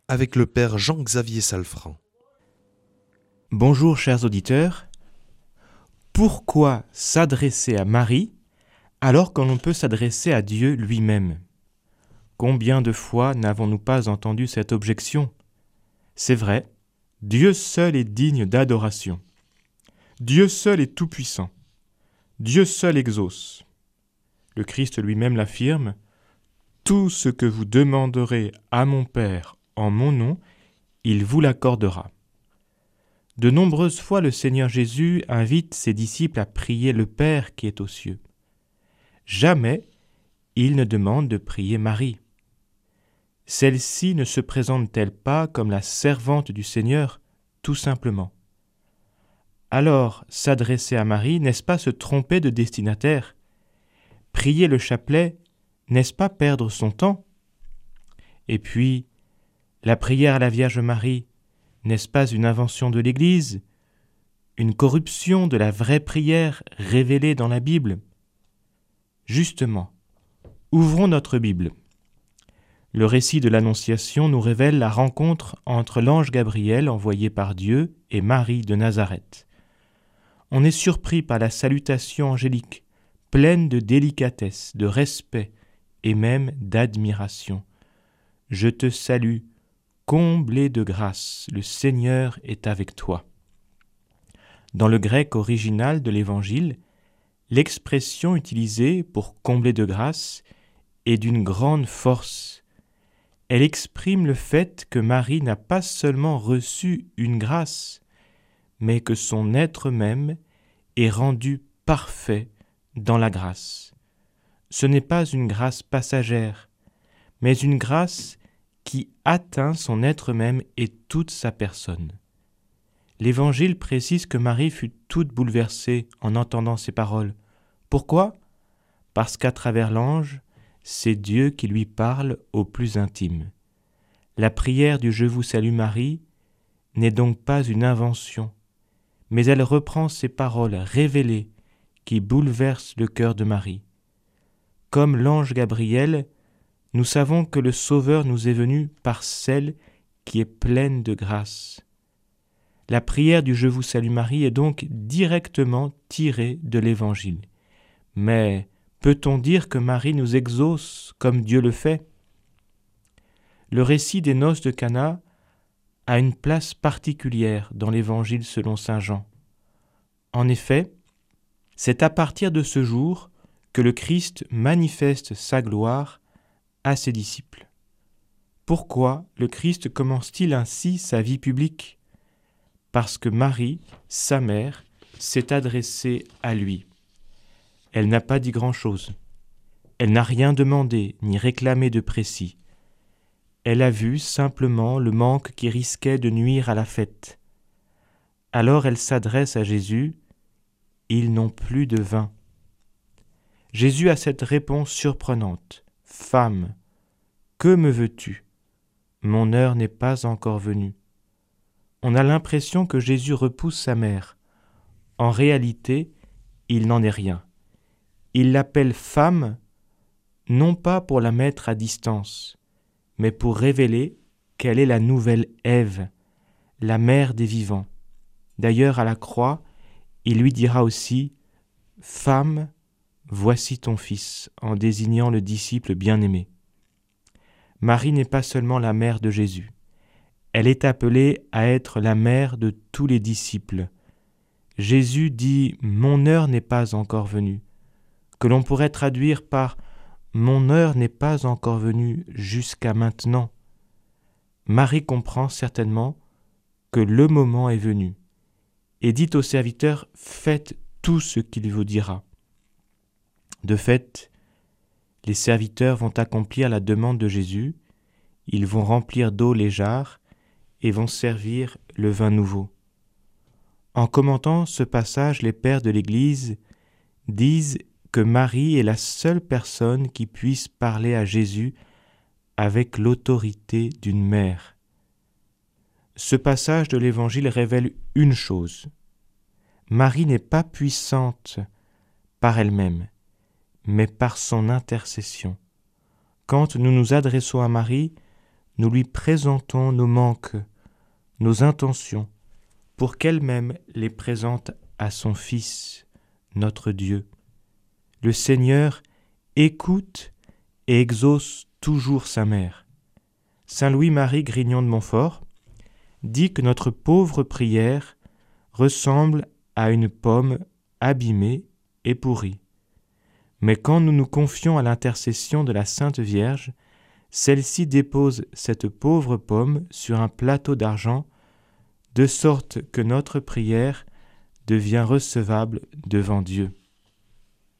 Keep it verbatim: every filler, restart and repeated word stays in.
avec le Père Jean-Xavier Salfranc. Bonjour chers auditeurs. Pourquoi s'adresser à Marie alors qu'on peut s'adresser à Dieu lui-même ? Combien de fois n'avons-nous pas entendu cette objection ? C'est vrai, Dieu seul est digne d'adoration. Dieu seul est tout-puissant. Dieu seul exauce. Le Christ lui-même l'affirme, « Tout ce que vous demanderez à mon Père en mon nom, il vous l'accordera. » De nombreuses fois, le Seigneur Jésus invite ses disciples à prier le Père qui est aux cieux. Jamais il ne demande de prier Marie. Celle-ci ne se présente-t-elle pas comme la servante du Seigneur, tout simplement ? Alors, s'adresser à Marie, n'est-ce pas se tromper de destinataire ? Prier le chapelet, n'est-ce pas perdre son temps ? Et puis, la prière à la Vierge Marie, n'est-ce pas une invention de l'Église, une corruption de la vraie prière révélée dans la Bible ? Justement, ouvrons notre Bible. Le récit de l'Annonciation nous révèle la rencontre entre l'ange Gabriel envoyé par Dieu et Marie de Nazareth. On est surpris par la salutation angélique, pleine de délicatesse, de respect et même d'admiration. « Je te salue, comblé de grâce, le Seigneur est avec toi. » Dans le grec original de l'Évangile, l'expression utilisée pour combler de grâce est d'une grande force. Elle exprime le fait que Marie n'a pas seulement reçu une grâce, mais que son être même est rendu parfait dans la grâce. Ce n'est pas une grâce passagère, mais une grâce qui atteint son être même et toute sa personne. L'Évangile précise que Marie fut toute bouleversée en entendant ces paroles. Pourquoi ? Parce qu'à travers l'ange, c'est Dieu qui lui parle au plus intime. La prière du « Je vous salue Marie » n'est donc pas une invention, mais elle reprend ces paroles révélées qui bouleversent le cœur de Marie. Comme l'ange Gabriel, nous savons que le Sauveur nous est venu par celle qui est pleine de grâce. La prière du « Je vous salue Marie » est donc directement tirée de l'Évangile. Mais peut-on dire que Marie nous exauce comme Dieu le fait ? Le récit des noces de Cana a une place particulière dans l'Évangile selon saint Jean. En effet, c'est à partir de ce jour que le Christ manifeste sa gloire à ses disciples. Pourquoi le Christ commence-t-il ainsi sa vie publique ? Parce que Marie, sa mère, s'est adressée à lui. Elle n'a pas dit grand-chose. Elle n'a rien demandé ni réclamé de précis. Elle a vu simplement le manque qui risquait de nuire à la fête. Alors elle s'adresse à Jésus. Ils n'ont plus de vin. Jésus a cette réponse surprenante. « Femme, que me veux-tu ? Mon heure n'est pas encore venue. » On a l'impression que Jésus repousse sa mère. En réalité, il n'en est rien. Il l'appelle femme, non pas pour la mettre à distance, mais pour révéler qu'elle est la nouvelle Ève, la mère des vivants. D'ailleurs, à la croix, il lui dira aussi « Femme, voici ton fils », en désignant le disciple bien-aimé. Marie n'est pas seulement la mère de Jésus. Elle est appelée à être la mère de tous les disciples. Jésus dit « Mon heure n'est pas encore venue », que l'on pourrait traduire par « Mon heure n'est pas encore venue jusqu'à maintenant ». Marie comprend certainement que le moment est venu et dit au serviteur « Faites tout ce qu'il vous dira ». De fait, les serviteurs vont accomplir la demande de Jésus, ils vont remplir d'eau les jarres et vont servir le vin nouveau. En commentant ce passage, les pères de l'Église disent que Marie est la seule personne qui puisse parler à Jésus avec l'autorité d'une mère. Ce passage de l'Évangile révèle une chose. Marie n'est pas puissante par elle-même, mais par son intercession. Quand nous nous adressons à Marie, nous lui présentons nos manques, nos intentions, pour qu'elle-même les présente à son Fils, notre Dieu. Le Seigneur écoute et exauce toujours sa mère. Saint Louis-Marie Grignon de Montfort dit que notre pauvre prière ressemble à une pomme abîmée et pourrie. Mais quand nous nous confions à l'intercession de la Sainte Vierge, celle-ci dépose cette pauvre pomme sur un plateau d'argent, de sorte que notre prière devient recevable devant Dieu.